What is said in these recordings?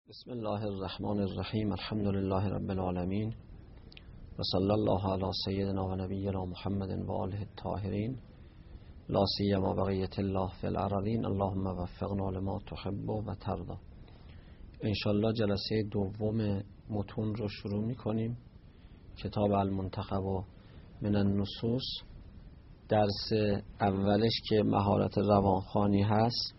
بسم الله الرحمن الرحیم. الحمد لله رب العالمین و صلی الله علی سیدنا و نبینا محمد و آله الطاهرین لا سیما بقیة الله فی الارضین. اللهم وفقنا لما تحب و ترضى. انشالله جلسه دوم متون رو شروع میکنیم. کتاب المنتخب من النصوص، درس اولش که مهارت روانخوانی هست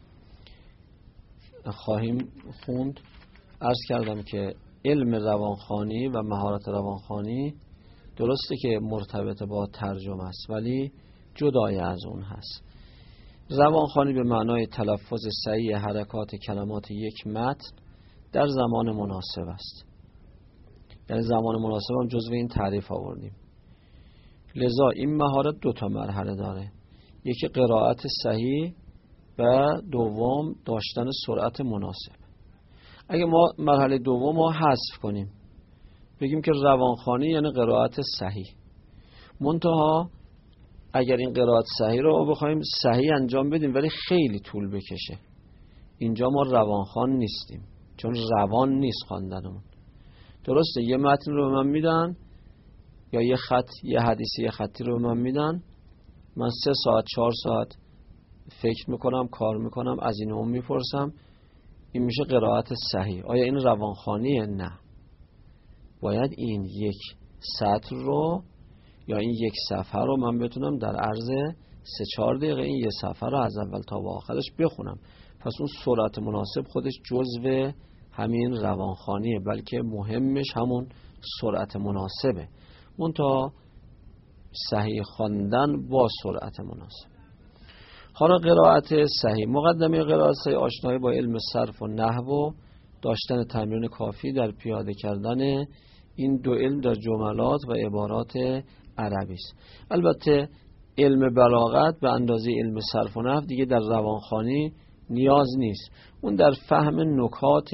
خواهیم خوند. عرض کردم که علم روانخوانی و مهارت روانخوانی درسته که مرتبط با ترجمه است، ولی جدای از اون هست. روانخوانی به معنای تلفظ صحیح حرکات کلمات یک متن در زمان مناسب است. یعنی زمان مناسب هم جزو این تعریف آوردیم. لذا این مهارت دو تا مرحله داره، یکی قرائت صحیح و دوم داشتن سرعت مناسب. اگه ما مرحله دوم ما حذف کنیم، بگیم که روانخوانی یعنی قرائت صحیح، منتها اگر این قرائت صحیح رو بخوایم صحیح انجام بدیم ولی خیلی طول بکشه، اینجا ما روانخوان نیستیم، چون روان نیست خواندنمون. درسته یه متن رو به من میدن یا یه خط، یه حدیثی، یه خطی رو به من میدن، من 3 ساعت 4 ساعت فکر میکنم، کار میکنم، از این اون میپرسم، این میشه قرائت صحیح. آیا این روانخوانیه؟ نه. باید این یک سطر رو یا این یک صفحه رو من بتونم در عرض 3-4 دقیقه این یه صفحه رو از اول تا به آخرش بخونم. پس اون سرعت مناسب خودش جزو همین روانخوانیه، بلکه مهمش همون سرعت مناسبه. منتها صحیح خواندن با سرعت مناسب. حالا قرائت صحیح، مقدمه قرائت صحیح آشنایی با علم صرف و نحو و داشتن تمرین کافی در پیاده کردن این دو علم در جملات و عبارات عربی است. البته علم بلاغت به اندازه علم صرف و نحو دیگه در روانخوانی نیاز نیست، اون در فهم نکات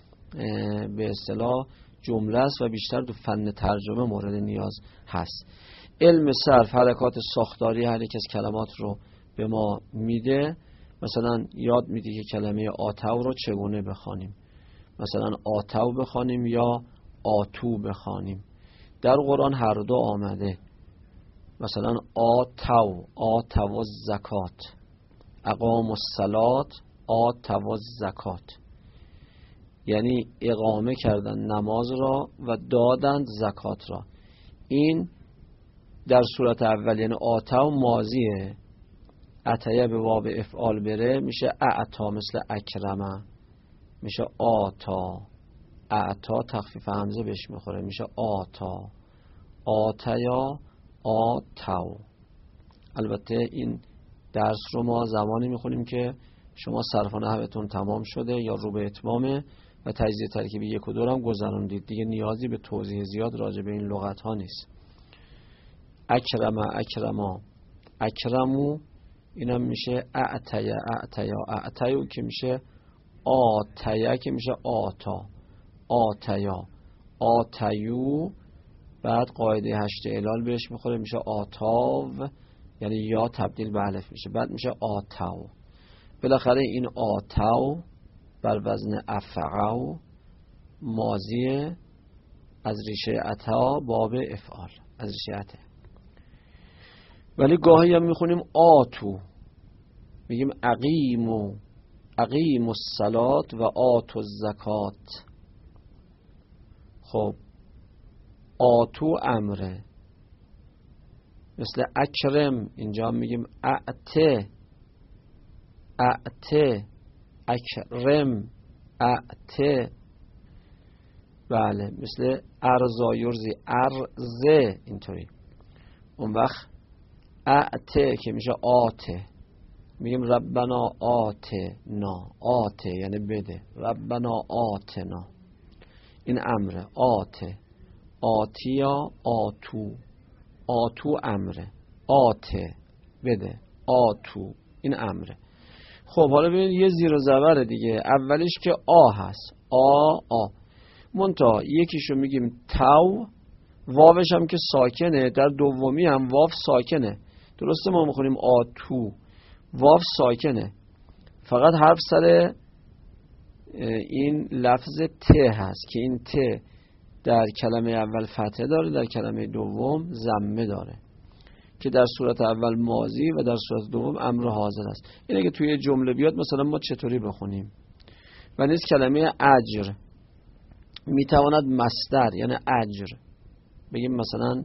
به اصطلاح جمله است و بیشتر تو فن ترجمه مورد نیاز هست. علم صرف حرکات ساختاری هر یک از کلمات رو به ما میده. مثلا یاد میده که کلمه آتو رو چگونه بخوانیم، مثلا آتو بخوانیم یا آتو بخوانیم. در قرآن هر دو آمده، مثلا آتو الزکات، اقام الصلات آتو الزکات، یعنی اقامه کردن نماز را و دادند زکات را. این در صورت اول یعنی آتو ماضیه، عطیه به باب افعال بره میشه اعطا، مثل اکرمه میشه آتا، اعطا تخفیف همزه بهش میخوره میشه آتا، آتیا آتو. البته این درس رو ما زمانی میخونیم که شما صرف و نحوتون تمام شده یا رو به اتمامه و تجزیه ترکیب 1 و 2 هم گذروندید، دیگه نیازی به توضیح زیاد راجع به این لغت ها نیست. اکرمه، اکرما، اکرمو، اینم میشه اعتیا، اعتیا، اعتیو که میشه آتیا که میشه آتا، آتیا، آتیو، بعد قاعده 8 علال بهش میخوره میشه آتاو، یعنی یا تبدیل به الف میشه، بعد میشه آتاو. بالاخره این آتاو بر وزن افعو ماضیه از ریشه عطا باب افعال، از ریشه عطا. ولی گاهی هم میخونیم آتو، میگیم اقیمو الصلات و آتو الزکات. خب آتو امره، مثل اکرم، اینجا میگیم اعته، اعته، اکرم، اعته. بله، مثل ارزا یرزی، ارزه، اینطوری. اون وقت اعته که میشه آته، میگیم ربنا آتنا، آته یعنی بده، ربنا آتنا، این امره. آته، آتیا، آتو، آتو امره، آته بده، آتو این امره. خب حالا ببینید یه زیر و زبر دیگه، اولیش که آ هست، آ منتها یکیشو میگیم تو، واوش هم که ساکنه، در دومی هم واو ساکنه. درسته ما میخونیم آتو، واو ساکنه، فقط حرف سر این لفظ ت هست که این ت در کلمه اول فتحه داره، در کلمه دوم ضمه داره که در صورت اول ماضی و در صورت دوم امر حاضر است. این اگه توی جمله بیاد مثلا ما چطوری بخونیم؟ و نیز کلمه اجر میتواند مصدر یعنی اجر بگیم، مثلا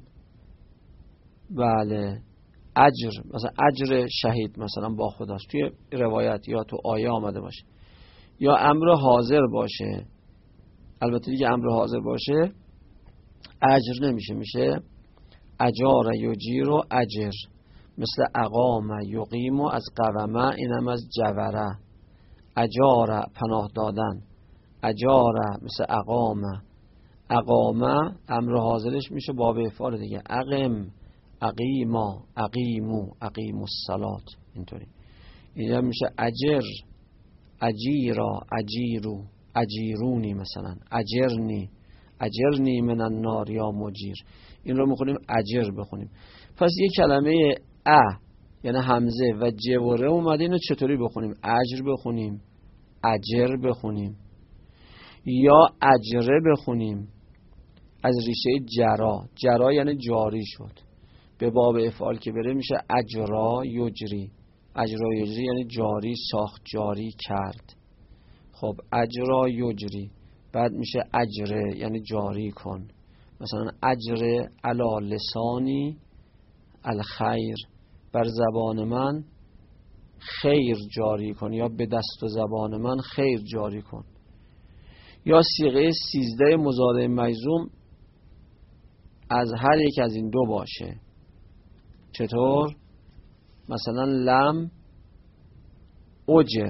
بله اجر، مثلا اجر شهید مثلا با خداست توی روایت یا تو آیه آمده باشه، یا امر حاضر باشه. البته دیگه امر حاضر باشه اجر نمیشه، میشه اجار یجیر و اجر، مثل اقام یقیم از قومه، اینم از جوره. اجار پناه دادن، اجاره مثل اقامه. اقامه امر حاضرش میشه باب افعال دیگه، اقم، اقیما، اقیمو، اقیمو الصلات. اینطوری اینجا میشه اجر، اجیرا، اجیرو، اجیرونی، مثلا اجرنی، اجرنی من النار یا مجیر. این رو میخونیم اجر بخونیم. پس یک کلمه یعنی همزه و جوره اومده، اینو چطوری بخونیم؟ اجر بخونیم، اجر بخونیم یا اجره بخونیم. از ریشه جرا، جرا یعنی جاری شد، به باب افعال که بره میشه اجرا یجری. اجرا یجری یعنی جاری ساخت، جاری کرد. خب اجرا یجری، بعد میشه اجره یعنی جاری کن. مثلا اجره علی لسانی الخیر، بر زبان من خیر جاری کن، یا به دست و زبان من خیر جاری کن. یا صیغه 13 مضارع مجزوم از هر یک از این دو باشه. چطور؟ مثلا لم اجر،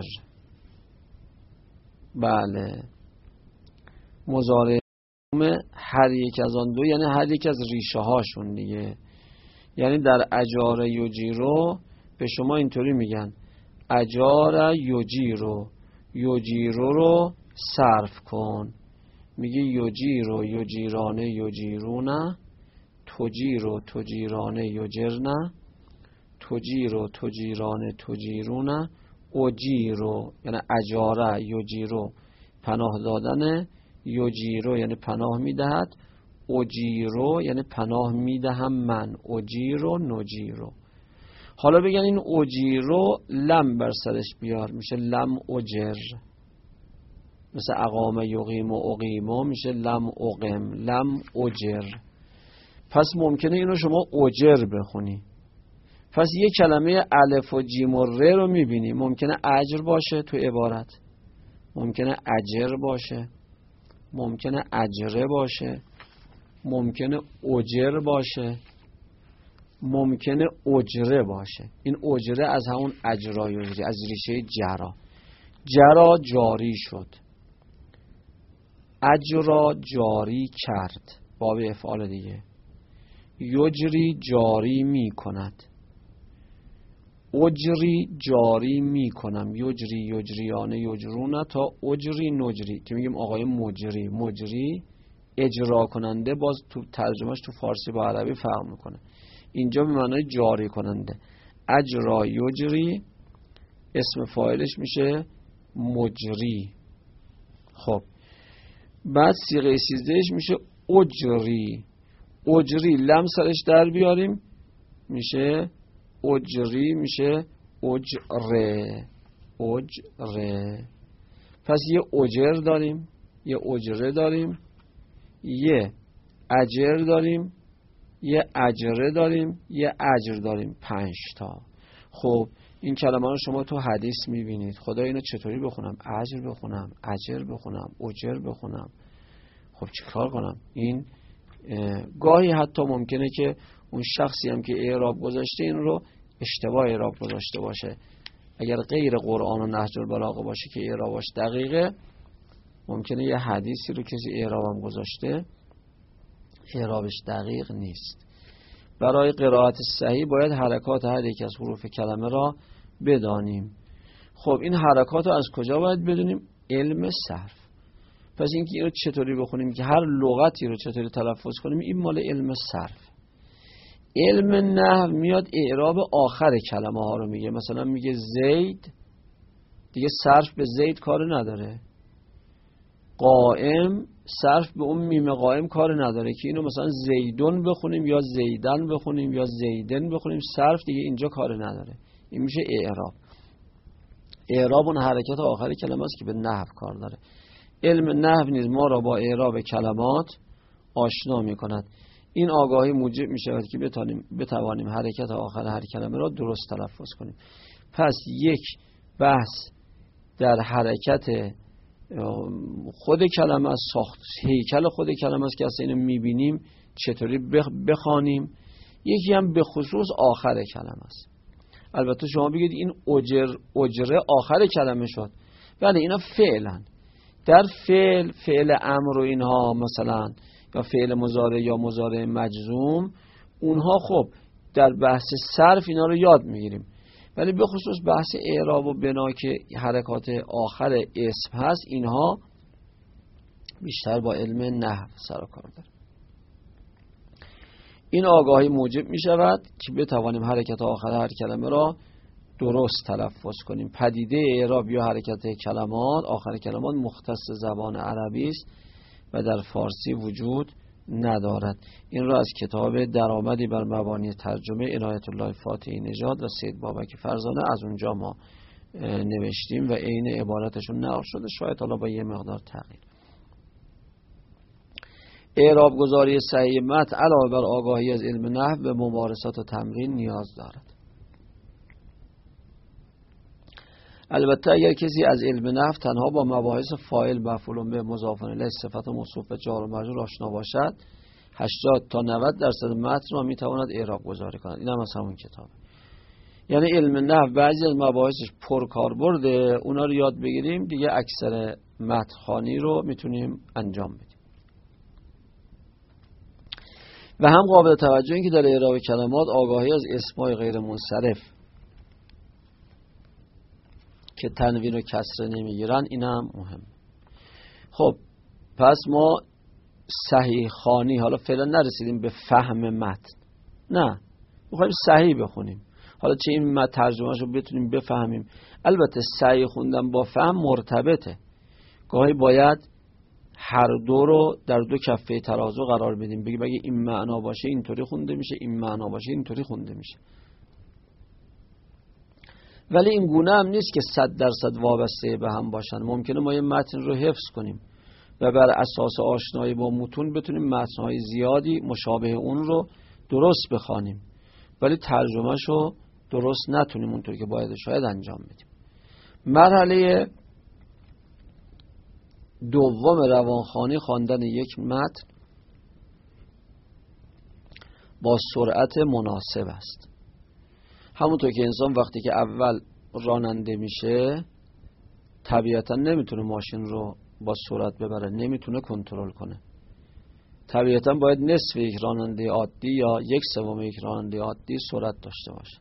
بله مضارع هر یک از آن دو یعنی هر یک از ریشه هاشون دیگه. یعنی در اجاره یجیرو به شما اینطوری میگن اجاره یجیرو، یجیرو رو صرف کن، میگه یجیرو یجیرانه یجیرونه، تجیرو تجیرانه یجرنه، تجیرو تجیرانه تجیرونه، اجیرو یعنی اجاره یجیرو پناه دادن، یجیرو یعنی پناه میدهد، اجیرو یعنی پناه میدهم من، اجیرو نجیرو. حالا بگن این اجیرو لم بر سرش بیار، میشه لم اجر. مثل اقام یقیم و اقیمو میشه لم اقم، لم اجر. پس ممکنه اینو شما اجر بخونی. پس یک کلمه الف و جیم و ر رو میبینی، ممکنه اجر باشه تو عبارت، ممکنه اجر باشه، ممکنه اجره باشه، ممکنه اجر باشه، ممکنه اجره باشه. این اجره از همون اجرا یجری، از ریشه جرا. جرا جاری شد، اجرا جاری کرد، باب افعال دیگه. یجری جاری می کند، اجری جاری می کنم، یجری یجریانه یجرونه تا اجری نجری که میگیم آقای مجری. مجری اجرا کننده، باز تو ترجمهش تو فارسی با عربی فرق میکنه. اینجا به معنای جاری کننده. اجرا یجری اسم فاعلش میشه مجری. خب بعد صیغه 13ش میشه اجری. اجری لم سرش در بیاریم میشه اجری، میشه اجره، اجره. پس یه اجر داریم، یه اجره داریم، یه اجر داریم، یه اجره داریم، یه اجر داریم. 5 تا. خب این کلمه رو شما تو حدیث میبینید. خدا اینو چطوری بخونم؟ اجر بخونم، اجر بخونم، اجر بخونم. خب چی کار کنم؟ این گاهی حتی ممکنه که اون شخصی هم که اعراب گذاشته این رو اشتباه اعراب گذاشته باشه. اگر غیر قرآن و نهج البلاغه باشه که اعرابش دقیقه، ممکنه یه حدیثی رو کسی اعرابم گذاشته اعرابش دقیق نیست. برای قرائت صحیح باید حرکات هر یک از حروف کلمه را بدانیم. خب این حرکات رو از کجا باید بدونیم؟ علم صرف. پس اینکه اینو چطوری بخونیم که هر لغتی رو چطوری تلفظ کنیم، این مال علم صرف. علم نحو میاد اعراب آخر کلمه ها رو میگه. مثلا میگه زید، دیگه صرف به زید کار نداره، قائم صرف به اون میم قائم کار نداره که اینو مثلا زیدون بخونیم یا زیدن بخونیم یا زیدن بخونیم، صرف دیگه اینجا کار نداره. این میشه اعراب. اعراب اون حرکت آخر کلمه است که به نحو کار داره. علم نحو نیز ما را با اعراب کلمات آشنا میکند. این آگاهی موجب میشود که بتوانیم حرکت آخر هر کلمه را درست تلفظ کنیم. پس یک بحث در حرکت خود کلمه است، ساخت هیکل خود کلمه است که اصلا اینو میبینیم چطوری بخوانیم. یکی هم به خصوص آخر کلمه است. البته شما بگید این اجره آخر کلمه شد، ولی اینا فعلا در فعل امر و اینها مثلا یا فعل مضارع یا مضارع مجزوم، اونها خب در بحث صرف اینا رو یاد میگیریم، ولی به خصوص بحث اعراب و بنا که حرکات آخر اسم هست، اینها بیشتر با علم نحو سر و کار داره. این آگاهی موجب می شود که بتوانیم حرکت آخر هر کلمه را درست تلفظ کنیم. پدیده اعراب یا حرکت کلمات آخر کلمات مختص زبان عربی است و در فارسی وجود ندارد. این را از کتاب درآمدی بر مبانی ترجمه عنایت الله فاتحی نژاد و سید بابک فرزانه از اونجا ما نوشتیم و عین عبارتشون نقل شده، شاید حالا با یه مقدار تغییر. اعراب گذاری صحیح متن علاوه بر آگاهی از علم نحو به ممارسات و تمرین نیاز دارد. البته اگر کسی از علم نحو تنها با مباحث فاعل، مفعول به، مضاف الیه، صفت موصوف و جار و مجرور آشنا باشد، 80 تا 90% متن را میتواند اعراب گذاری کند. این هم از همون کتابه. یعنی علم نحو بعضی از مباحثش پرکاربرد، اونا رو یاد بگیریم دیگه اکثر متن خوانی رو میتونیم انجام بدیم. و هم قابل توجه این که در اعراب کلمات آگاهی از اسمای غیر منصرف که تنوین و کسره نمیگیرن، این هم مهم. خب پس ما صحیح خوانی، حالا فعلا نرسیدیم به فهم متن، نه میخوایم صحیح بخونیم. حالا چه این متن ترجمهش رو بتونیم بفهمیم. البته صحیح خوندن با فهم مرتبطه، گاهی باید هر دو رو در دو کفه ترازو قرار بدیم، بگه این معنا باشه اینطوری خونده میشه، این معنا باشه اینطوری خونده میشه. ولی این گونه هم نیست که 100% وابسته به هم باشن. ممکنه ما یه متن رو حفظ کنیم و بر اساس آشنایی با متون بتونیم متن‌های زیادی مشابه اون رو درست بخوانیم، ولی ترجمه‌ش رو درست نتونیم اونطوری که باید شاید انجام بدیم. مرحله دوم روانخوانی خواندن یک متن با سرعت مناسب است. همونطور که انسان وقتی که اول راننده میشه طبیعتا نمیتونه ماشین رو با سرعت ببره، نمیتونه کنترل کنه. طبیعتا باید نصف یک راننده عادی یا 1/3 یک راننده عادی سرعت داشته باشه،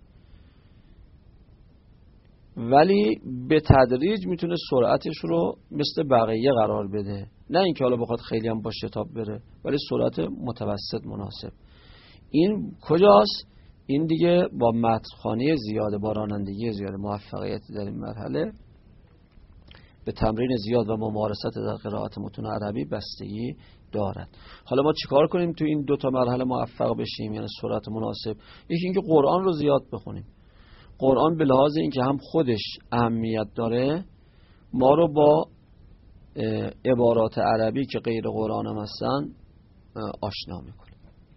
ولی به تدریج میتونه سرعتش رو مثل بقیه قرار بده، نه اینکه حالا بخواد خیلی هم با شتاب بره، ولی سرعت متوسط مناسب. این کجاست؟ این دیگه با متن‌خوانی زیاده، با رانندگی زیاده، موفقیت در این مرحله به تمرین زیاد و ممارست در قرائت متون عربی بستگی دارد. حالا ما چیکار کنیم تو این دو تا مرحله موفق بشیم، یعنی سرعت مناسب؟ یکی اینکه قرآن رو زیاد بخونیم. قرآن به لحاظ اینکه هم خودش اهمیت داره، ما رو با عبارات عربی که غیر قرآن هم هستن آشنا میکنه.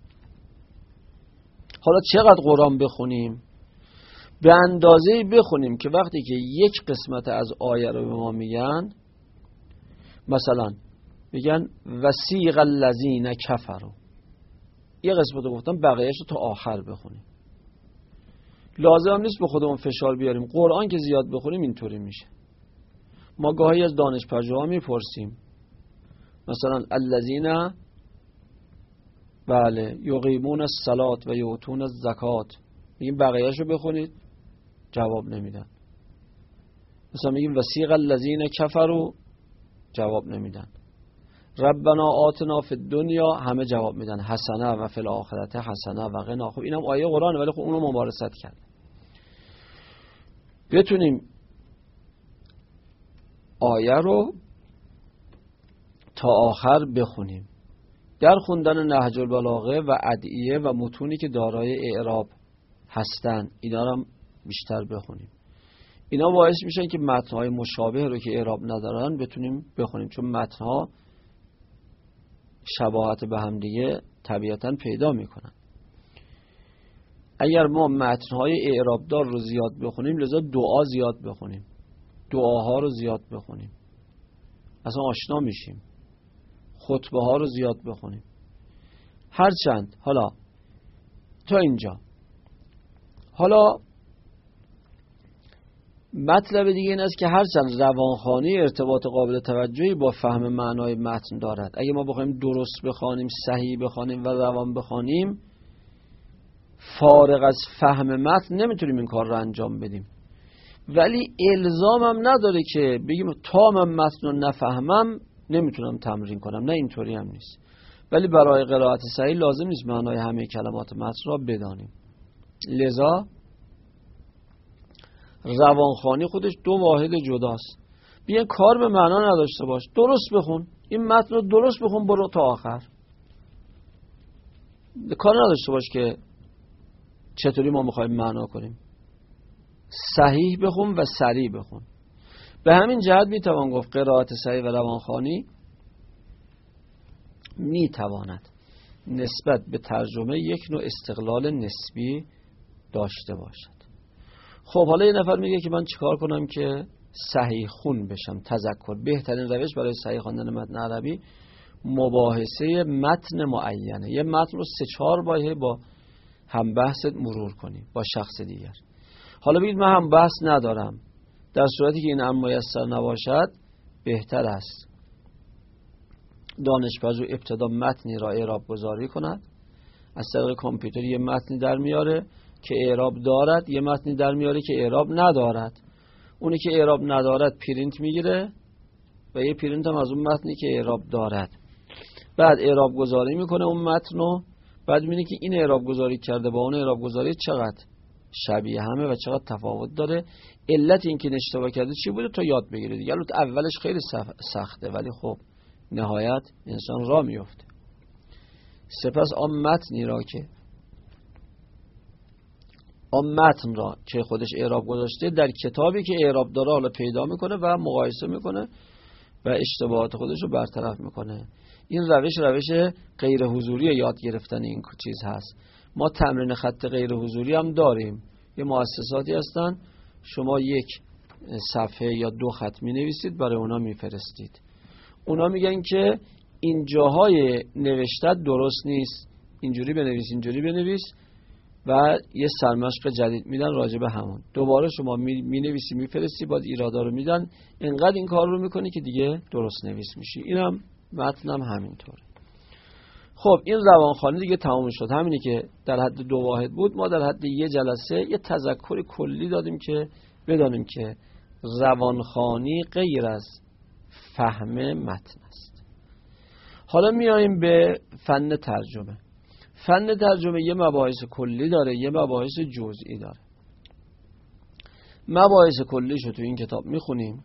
حالا چقدر قرآن بخونیم؟ به اندازه‌ای بخونیم که وقتی که یک قسمت از آیه رو به ما میگن، مثلا میگن وسیق الذین کفروا، یه قسمت رو گفتم، بقیه‌اش رو تا آخر بخونیم. لازم نیست به خودمون فشار بیاریم. قرآن که زیاد بخونیم اینطوری میشه. ما گاهی از دانشپژوها میپرسیم مثلا الذین بله یقیمون الصلاة و یؤتون الزکات، میگیم بقیه‌اشو بخونید، جواب نمیدن. مثلا میگیم وسیق الذین کفروا، جواب نمیدن. ربنا آتنا فی الدنیا، همه جواب میدن حسنه و فی الاخرة حسنه و قنا. خب اینم آیه قرآنه ولی خب اونو ممارست کرد. بتونیم آیه رو تا آخر بخونیم. در خوندن نهج البلاغه و ادعیه و متونی که دارای اعراب هستن اینا رو بیشتر بخونیم. اینا باعث میشن که متن‌های مشابه رو که اعراب ندارن بتونیم بخونیم، چون متن‌ها شباهت به هم دیگه طبیعتاً پیدا میکنن. اگر ما متن‌های اعراب دار رو زیاد بخونیم، لذا دعا زیاد بخونیم، دعاها رو زیاد بخونیم، اصلا آشنا میشیم. خطبه ها رو زیاد بخونیم. هرچند حالا تا اینجا. حالا مطلب دیگه این است که هرچند روانخوانی ارتباط قابل توجهی با فهم معنای متن دارد، اگه ما بخوایم درست بخوانیم، صحیح بخوانیم و روان بخوانیم، فارغ از فهم متن نمیتونیم این کار رو انجام بدیم. ولی الزام هم نداره که بگیم تا من متن رو نفهمم نمیتونم تمرین کنم، نه اینطوری هم نیست. ولی برای قرائت صحیح لازم نیست معنای همه کلمات متن را بدانیم. لذا روانخوانی خودش دو واحد جداست. بیا کار به معنا نداشته باش، درست بخون، این متن رو درست بخون، برو تا آخر. کار نداشته باش که چطوری ما میخوایم معنا کنیم. صحیح بخون و سریع بخون. به همین جهت میتوان گفت قرائت صحیح و روانخوانی میتواند نسبت به ترجمه یک نوع استقلال نسبی داشته باشد. خب حالا یه نفر میگه که من چیکار کنم که صحیح خون بشم؟ تذکر. بهترین روش برای صحیح خواندن متن عربی مباحثه متن معینه. یه متن رو 3-4 بار با هم بحثت مرور کنی با شخص دیگر. حالا بگید من هم بحث ندارم، در صورتی که این امر میسر نباشد بهتر است دانشپژوه ابتدا متنی را اعراب گذاری کند، از طریق کامپیوتر یه متنی در میاره که اعراب دارد، یه متنی در میاره که اعراب ندارد. اونی که اعراب ندارد پرینت میگیره و یه پرینت هم از اون متنی که اعراب دارد. بعد اعراب گذاری میکنه اون متنو، بعد میبینه که این اعراب گذاری کرده با اون اعراب گذاری چقدر شبیه همه و چقدر تفاوت داره. علت این که اشتباه کرده چی بوده تا یاد بگیره دیگه. البته اولش خیلی سخته ولی خب نهایت انسان راه میفته. سپس آن متن را که خودش اعراب گذاشته در کتابی که اعراب داره حالا پیدا میکنه و مقایسه میکنه و اشتباهات خودش رو برطرف میکنه. این روش غیر حضوری یاد گرفتن این چیز هست. ما تمرین خط غیر حضوری هم داریم. یه مؤسساتی هستن شما یک صفحه یا 2 خط می نویسید برای اونا می فرستید. اونا میگن که این جاهای نوشته درست نیست، اینجوری بنویس و یه سرمشق جدید میدن راجع به همون. دوباره شما می نویسی میفرستی، بعد ایرادا رو میدن، اینقدر این کار رو میکنی که دیگه درست نویس میشی. اینم متنم همینطوره. خب این روانخوانی دیگه تمام شد. همینی که در حد 2 واحد بود ما در حد یه جلسه یه تذکر کلی دادیم که بدانیم که روانخوانی غیر از فهم متن است. حالا میاییم به فن ترجمه. فن ترجمه یه مباحث کلی داره، یه مباحث جزئی داره. مباحث کلیش رو تو این کتاب میخونیم،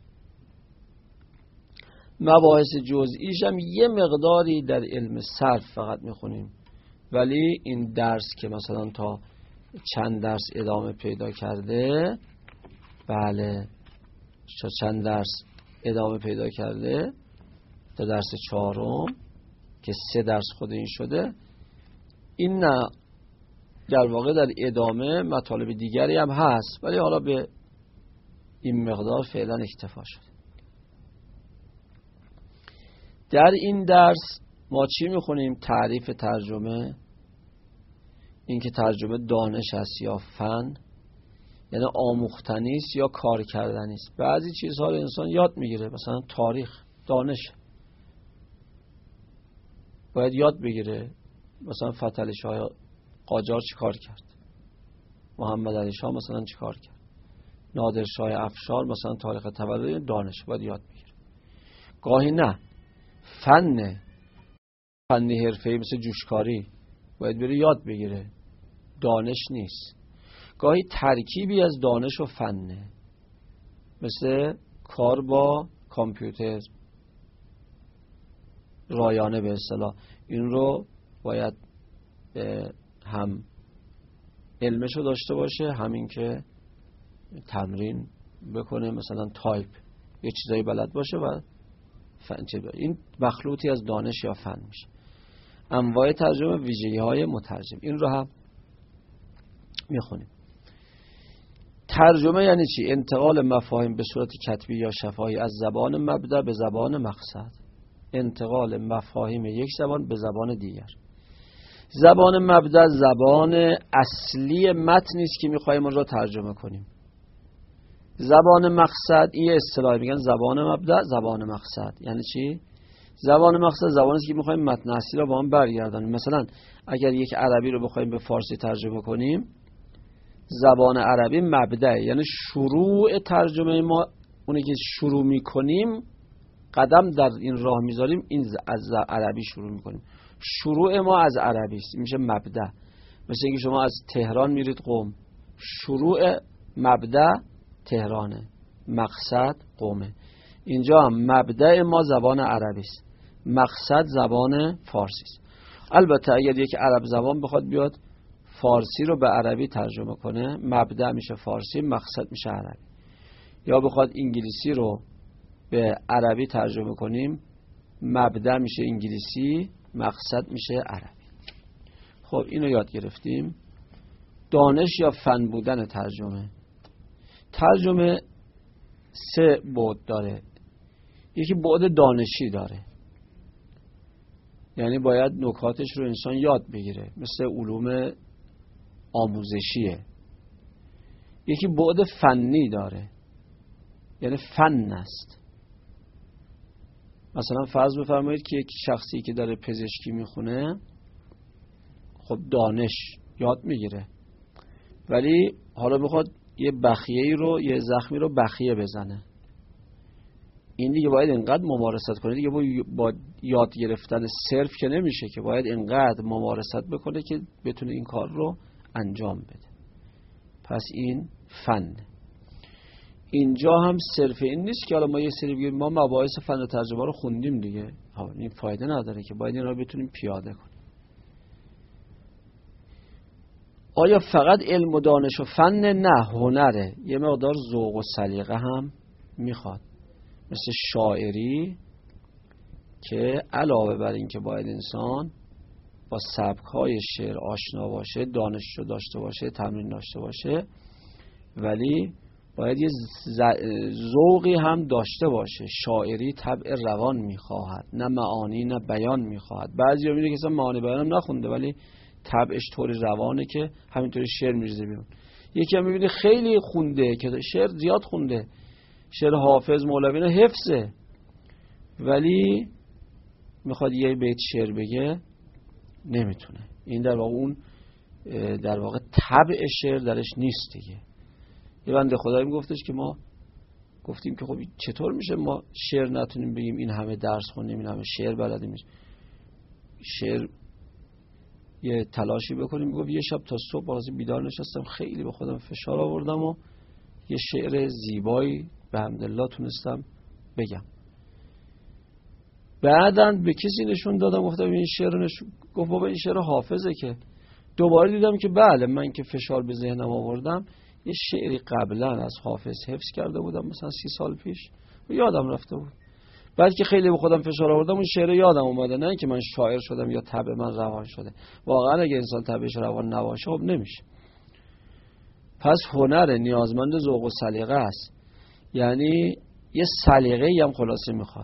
مباحث جزئیش هم یه مقداری در علم صرف فقط میخونیم. ولی این درس که مثلا تا چند درس ادامه پیدا کرده، بله تا چند درس ادامه پیدا کرده تا درس 4 که 3 درس خود این شده، این نه، در واقع در ادامه مطالب دیگری هم هست ولی حالا به این مقدار فعلا اکتفا شد. در این درس ما چی میخونیم؟ تعریف ترجمه، این که ترجمه دانش است یا فن، یعنی آموختنی است یا کار کردنی است. بعضی چیزها رو انسان یاد میگیره، مثلا تاریخ دانش باید یاد بگیره. مثلا فتحعلی شاه قاجار چی کار کرد، محمد علی شاه مثلا چی کار کرد، نادر شاه افشار مثلا تاریخ تولد، دانش باید یاد بگیره. گاهی نه، فنی حرفه‌ای مثل جوشکاری باید بره یاد بگیره، دانش نیست. گاهی ترکیبی از دانش و فنه، مثل کار با کامپیوتر، رایانه به اصطلاح. این رو باید هم علمشو داشته باشه، همین که تمرین بکنه، مثلا تایپ یه چیزایی بلد باشه و این مخلوطی از دانش یا فن میشه. انواع ترجمه، ویژگی‌های مترجم، این رو هم میخونیم. ترجمه یعنی چی؟ انتقال مفاهیم به صورت کتبی یا شفاهی از زبان مبدأ به زبان مقصد. انتقال مفاهیم یک زبان به زبان دیگر. زبان مبدأ زبان اصلی متنی است که می‌خوایم اون را ترجمه کنیم. زبان مقصد، این اصطلاحی میگن زبان مبدأ، زبان مقصد. یعنی چی؟ زبان مقصد زبانی است که می‌خوایم متن اصلی را با هم برگردانیم. مثلا اگر یک عربی رو بخوایم به فارسی ترجمه کنیم، زبان عربی مبدأ، یعنی شروع ترجمه ما، اونی که شروع می‌کنیم، قدم در این راه می‌ذاریم، این از عربی شروع می‌کنیم. شروع ما از عربی است، میشه مبدأ. مثل اینکه شما از تهران میرید قم، شروع مبدأ تهرانه، مقصد قمه. اینجا هم مبدأ ما زبان عربی است، مقصد زبان فارسی است. البته اگر یک عرب زبان بخواد بیاد فارسی رو به عربی ترجمه کنه، مبدأ میشه فارسی، مقصد میشه عربی. یا بخواد انگلیسی رو به عربی ترجمه کنیم، مبدأ میشه انگلیسی، مقصد میشه عربی. خب اینو یاد گرفتیم. دانش یا فن بودن ترجمه. ترجمه سه بعد داره. یکی بعد دانشی داره، یعنی باید نکاتش رو انسان یاد بگیره، مثل علوم آموزشیه. یکی بعد فنی داره، یعنی فن است. مثلا فرض بفرمایید که یک شخصی که داره پزشکی میخونه، خب دانش یاد میگیره، ولی حالا میخواد یه بخیه‌ای رو، یه زخمی رو بخیه بزنه. این دیگه باید اینقدر ممارست کنه، دیگه با یاد گرفتن صرف که نمیشه، که باید اینقدر ممارست بکنه که بتونه این کار رو انجام بده. پس این فن. اینجا هم صرف این نیست که حالا ما یه سری بگیم ما مباحث فن و ترجمه رو خوندیم دیگه، این فایده نداره، که باید این رو بتونیم پیاده کنیم. آیا فقط علم و دانش و فن؟ نه، هنره. یه مقدار ذوق و سلیقه هم میخواد، مثل شاعری که علاوه بر این که باید انسان با سبک‌های شعر آشنا باشه، دانش رو داشته باشه، تمرین داشته باشه، ولی باید یه ذوقی هم داشته باشه. شاعری طبع روان میخواهد، نه معانی نه بیان میخواهد. بعضیا میگه که اصلا معانی بیان هم نخونده، ولی طبعش طوری روانه که همینطوری شعر میریزه بیرون. یکی هم میبینه خیلی خونده، که شعر زیاد خونده، شعر حافظ مولوی نه حفظه، ولی میخواد یه بیت شعر بگه نمیتونه. این در واقع اون در واقع طبع شعر درش نیست دیگه. یه بنده خدایی میگفتش که ما گفتیم که خب چطور میشه ما شعر نتونیم بگیم، این همه درس خوندیم، این همه شعر بلدیم، شعر یه تلاشی بکنیم. گفت یه شب تا صبح واسه بیدار نشستم، خیلی به خودم فشار آوردم و یه شعر زیبایی به حمدالله تونستم بگم. بعداً به کسی نشون دادم، گفتم این شعر گفت بابا این شعر حافظه. که دوباره دیدم که بله، من که فشار به ذهنم آوردم، یه شعری قبلا از حافظ حفظ کرده بودم، مثلا 30 سال پیش، و یادم رفته بود. بعد که خیلی به خودم فشار آوردم، اون شعر یادم اومده. نه که من شاعر شدم یا طبع من روان شده. واقعا اگه انسان طبعش روان نباشه خب نمیشه. پس هنر نیازمند ذوق و سلیقه است، یعنی یه سلیقه‌ای هم خلاصه میخواد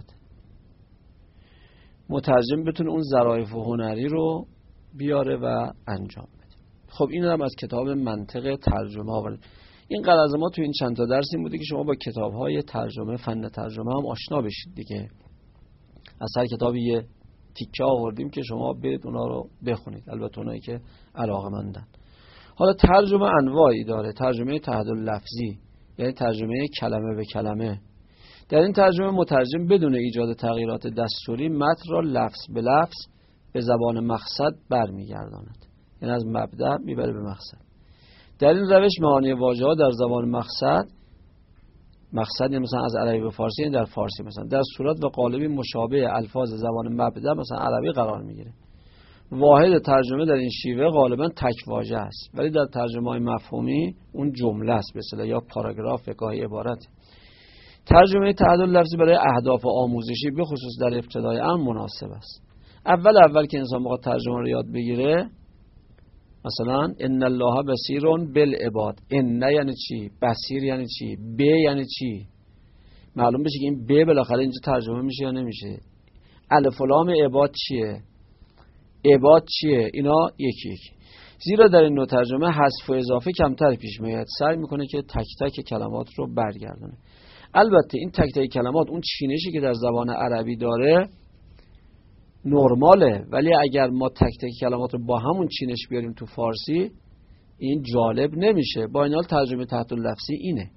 مترجم بتونه اون ظرافت هنری رو بیاره و انجام بده. خب این هم از کتاب منطق ترجمه آورد. این غرض ما تو این چند تا درس این بوده که شما با کتاب‌های ترجمه، فن ترجمه هم آشنا بشید دیگه. از هر کتابی یه تیکه آوردیم که شما برید اونا رو بخونید، البته اونایی که علاقه‌مندن. حالا ترجمه انواعی داره. ترجمه تعدل لفظی، یعنی ترجمه کلمه به کلمه. در این ترجمه مترجم بدون ایجاد تغییرات دستوری متن را لفظ به لفظ به زبان مقصد برمیگرداند، یعنی از مبدأ میبره به مقصد. در این روش معانی واژه‌ها در زبان مقصد مقصد مثلا از عربی به فارسی در فارسی مثلا در صورت و قالبی مشابه الفاظ زبان مبدأ مثلا عربی قرار میگیره. واحد ترجمه در این شیوه غالبا تک واژه است، ولی در ترجمه‌های مفهومی اون جمله است به اصطلاح یا پاراگراف گاهی عبارت. ترجمه تعدل لفظی برای اهداف آموزشی به خصوص در ابتدای امر مناسب است. اول که انسان میخواد ترجمه رو یاد بگیره، مثلا ان الله بصیر بالعباد، ان یعنی چی؟ بصیر یعنی چی؟ ب یعنی چی؟ معلوم بشه که این ب بالاخره اینجا ترجمه میشه یا نمیشه. الف و لام عباد چیه؟ عباد چیه؟ اینا یکی یکی. زیرا در این نوع ترجمه حذف و اضافه کمتر پیش میاد، سعی میکنه که تک تک کلمات رو برگردونه. البته این تک تک کلمات اون چینشی که در زبان عربی داره نرماله، ولی اگر ما تک تک کلمات رو با همون چینش بیاریم تو فارسی این جالب نمیشه. با این حال ترجمه تحت لفظی اینه.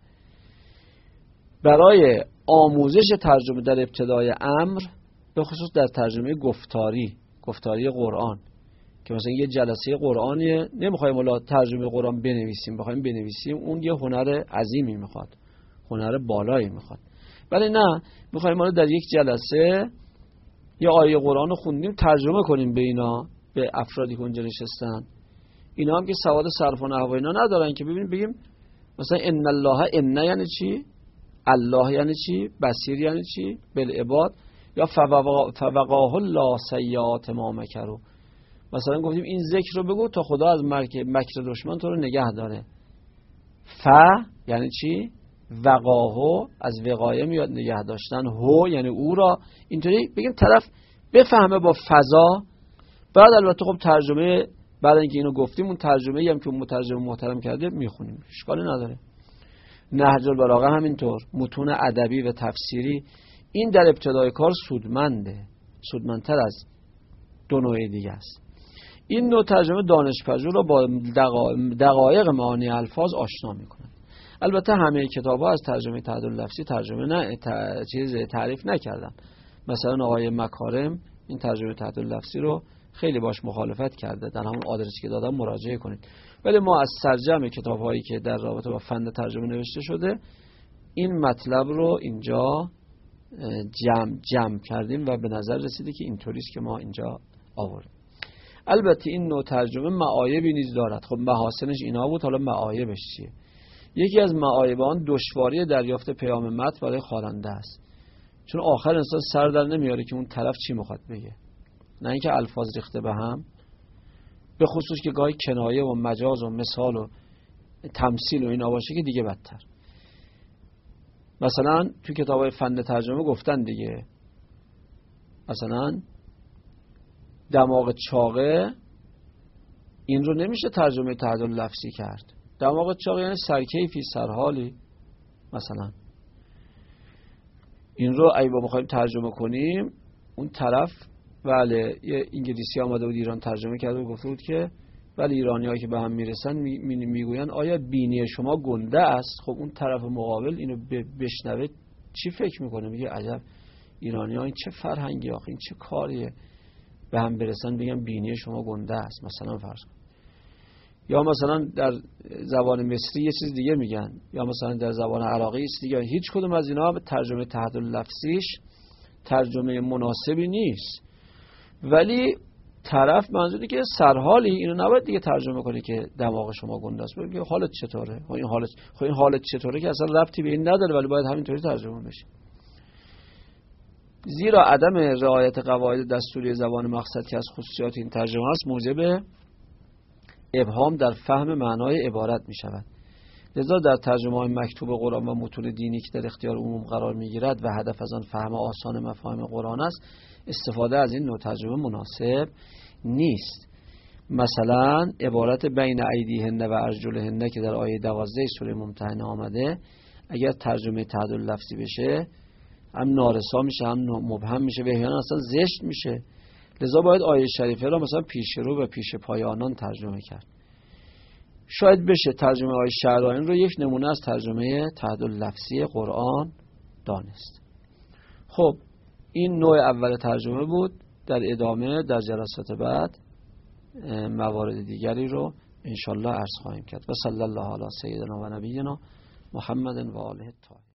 برای آموزش ترجمه در ابتدای امر، به خصوص در ترجمه گفتاری قرآن، که مثلا یه جلسه قرآنیه، نمیخوایم الا ترجمه قرآن بنویسیم، بخوایم بنویسیم اون یه هنر عظیمی میخواد، هنر بالایی میخواد. ولی نه، میخوایم الا در یک جلسه یه آیه قرآن رو خوندیم ترجمه کنیم به اینا، به افرادی که اونجا نشستن. اینا هم که سواد صرف و نحو اینا ندارن که بگیم مثلا ان الله، ان یعنی چی؟ الله یعنی چی؟ بصیر یعنی چی؟ بالعباد. یا فوقاه الله سیئات ما مکروا، مثلا گفتیم این ذکر رو بگو تا خدا از مکر دشمن تو رو نگه داره. ف یعنی چی؟ وقاهو، از وقایه میاد نگه داشتن، هو یعنی او را. اینطوری بگیم طرف بفهمه با فضا. بعد البته خب ترجمه، بعد اینکه اینو گفتیم اون ترجمه هم که مترجم محترم کرده میخونیم، اشکالی نداره. نهج البلاغه همینطور، متون ادبی و تفسیری، این در ابتدای کار سودمندتر از دو نوع دیگه است. این نوع ترجمه دانشپژوه را با دقایق معانی الفاظ آشنا میکنند. البته همه کتاب‌ها از ترجمه تعدل لفظی تعریف نکردن. مثلا آقای مکارم این ترجمه تعدل لفظی رو خیلی باش مخالفت کرده، در همون آدرسی که دادم مراجعه کنید. ولی ما از سرجم کتاب‌هایی که در رابطه با فن ترجمه نوشته شده این مطلب رو اینجا جمع کردیم و به نظر رسیده که اینطوریست که ما اینجا آوردیم. البته این نوع ترجمه معایبی نیز دارد. خب محاسنش اینا بود، حالا معایبش چیه؟ یکی از معایب آن دشواری دریافت پیام متن برای خواننده است، چون آخر انسان سر در نمیاره که اون طرف چی میخواد بگه، نه اینکه الفاظ ریخته به هم، به خصوص که گاهی کنایه و مجاز و مثال و تمثیل و اینا باشه که دیگه بدتر. مثلا تو کتابای فن ترجمه گفتن دیگه، مثلا دماغ چاقه، این رو نمیشه ترجمه تعدل لفظی کرد. دماغ چاقه یعنی سرکیفی، سرحالی. مثلا این رو اگه با بخوایم ترجمه کنیم، اون طرف بله یه انگلیسی آمده بود ایران ترجمه کرده و گفته بود که ولی ایرانی‌هایی که به هم میرسن میگوین آیا بینی شما گنده است؟ خب اون طرف مقابل اینو بشنوه چی فکر میکنه؟ میگه عجب ایرانی‌ها این چه فرهنگی آخه، این چه کاریه، به هم برسن بگن بینی شما گنده است مثلا فرض کن. یا مثلا در زبان مصری یه چیز دیگه میگن، یا مثلا در زبان عراقی چیز دیگه. هیچ کدوم از اینا به ترجمه تعدل لفظیش ترجمه مناسبی نیست، ولی طرف منظوری که سرحالی، اینو نباید دیگه ترجمه کنی که دماغ شما گنده است، بگی حالت چطوره. این حالت چطوره که اصلا ربطی به این نداره، ولی باید همینطوری ترجمه بشه. زیرا عدم رعایت قواعد دستوری زبان مقصد که از خصوصیات این ترجمه است موجب ابهام در فهم معنای عبارت می شود. لذا در ترجمه های مکتوب قرآن و متون دینی که در اختیار عموم قرار می گیرد و هدف از آن فهم آسان مفاهیم قرآن است، استفاده از این نوع ترجمه مناسب نیست. مثلا عبارت بین ایدیهن و ارجلهن که در آیه 12 سوره ممتحنه آمده، اگر ترجمه تعدل لفظی بشه هم نارسا میشه، هم مبهم میشه و احیانا اصلا زشت میشه. لذا باید آیه شریفه را مثلا پیش رو و پیش پای آنان ترجمه کرد. شاید بشه ترجمه آیه شعرانی رو یک نمونه از ترجمه تعدل لفظی قرآن دانست. خب این نوع اول ترجمه بود. در ادامه در جلسات بعد موارد دیگری رو انشالله عرض خواهیم کرد. و صلی الله علی سیدنا و نبینا محمد و آله الطاهرین.